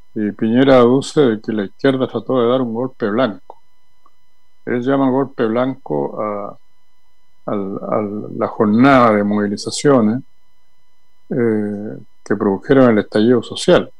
Y Piñera aduce de que la izquierda trató de dar un golpe blanco. Él llama golpe blanco a la jornada de movilizaciones que produjeron el estallido social.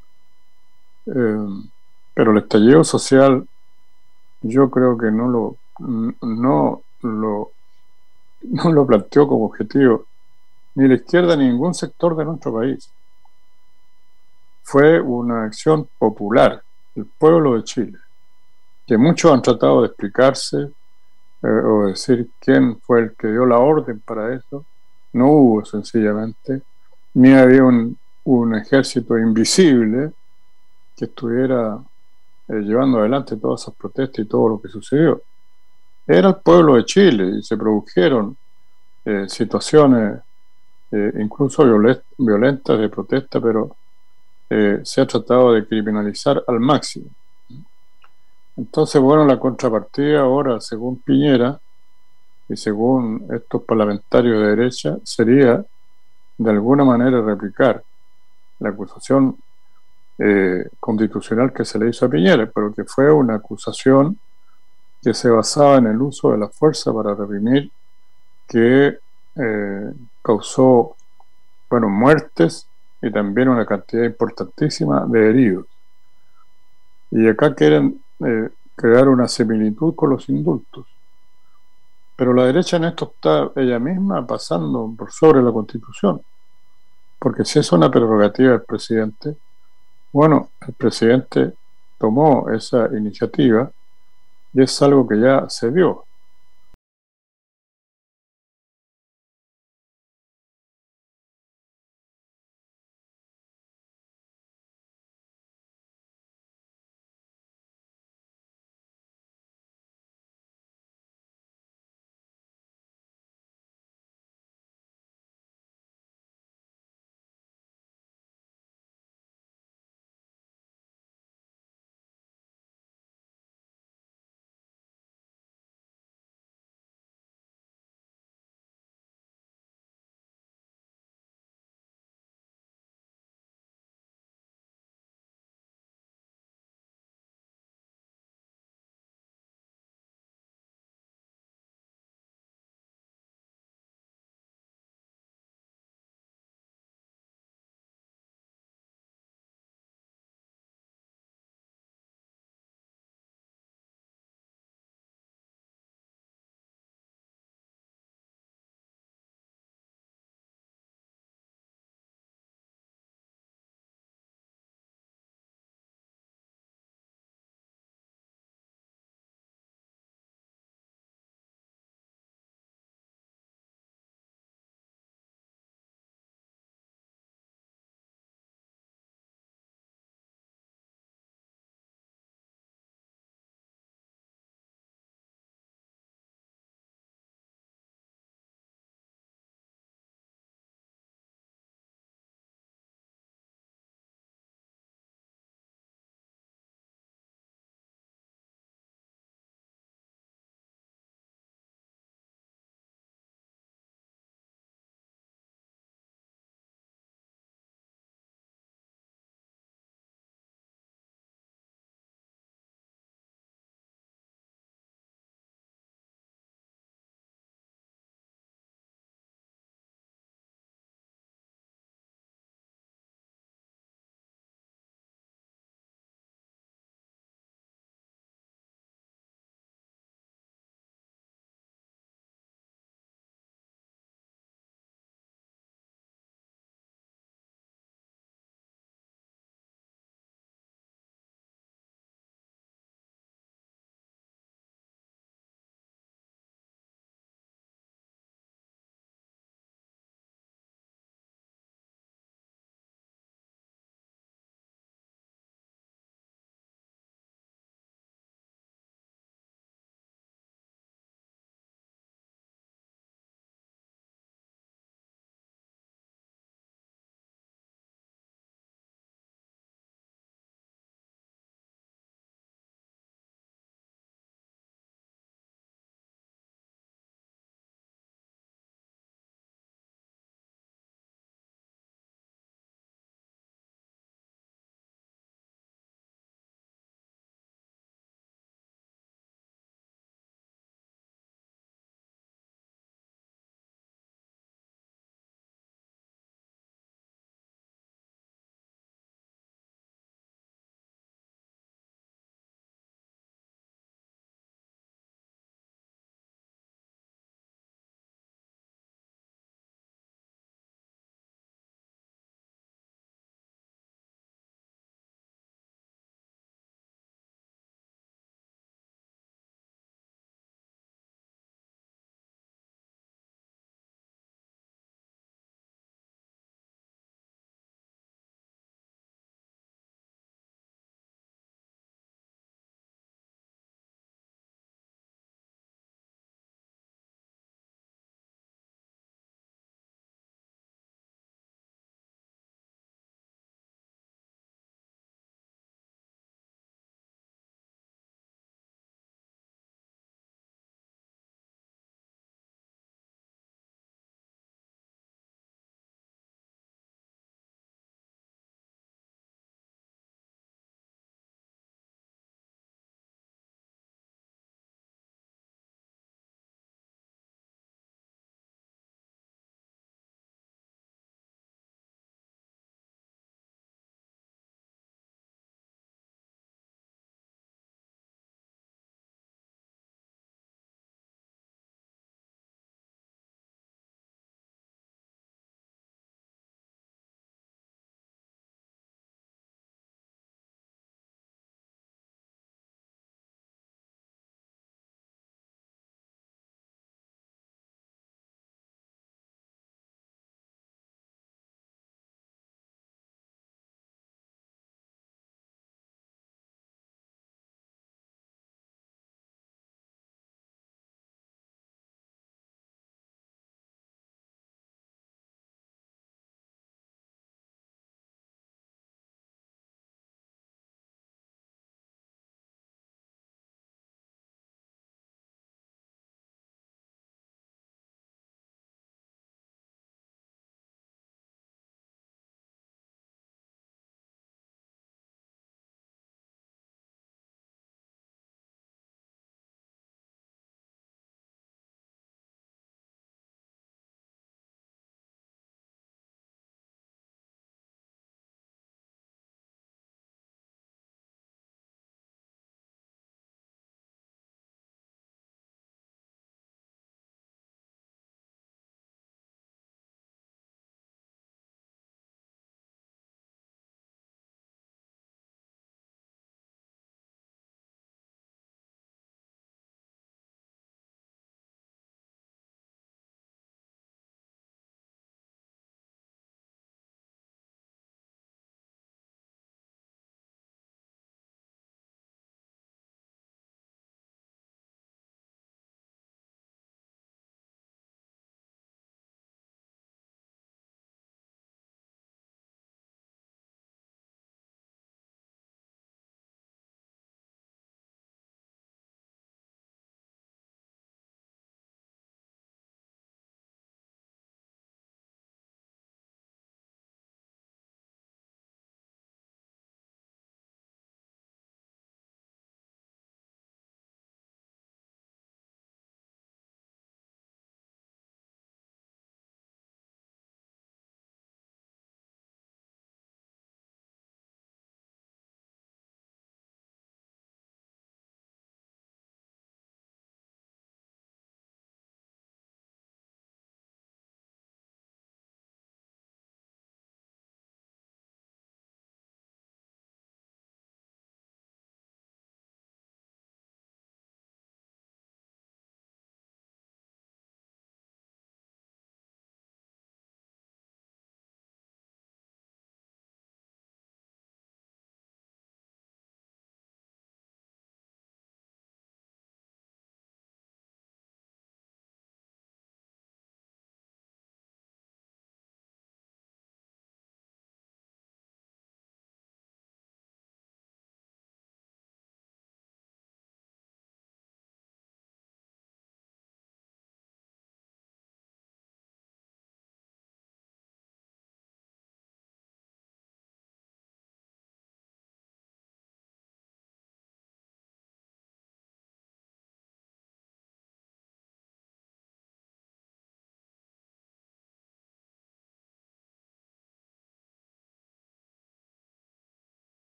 Eh, pero el estallido social yo creo que no lo planteó como objetivo ni la izquierda ni ningún sector de nuestro país. Fue una acción popular, el pueblo de Chile, que muchos han tratado de explicarse o decir quién fue el que dio la orden para eso. No hubo sencillamente, ni había un ejército invisible que estuviera llevando adelante todas esas protestas y todo lo que sucedió. Era el pueblo de Chile y se produjeron situaciones incluso violentas de protesta, pero se ha tratado de criminalizar al máximo. Entonces, bueno, la contrapartida ahora, según Piñera y según estos parlamentarios de derecha, sería de alguna manera replicar la acusación constitucional que se le hizo a Piñera, pero que fue una acusación que se basaba en el uso de la fuerza para reprimir, que causó, bueno, muertes y también una cantidad importantísima de heridos. Y acá quieren crear una similitud con los indultos. Pero la derecha en esto está ella misma pasando por sobre la Constitución, porque si es una prerrogativa del presidente, bueno, el presidente tomó esa iniciativa y es algo que ya se dio.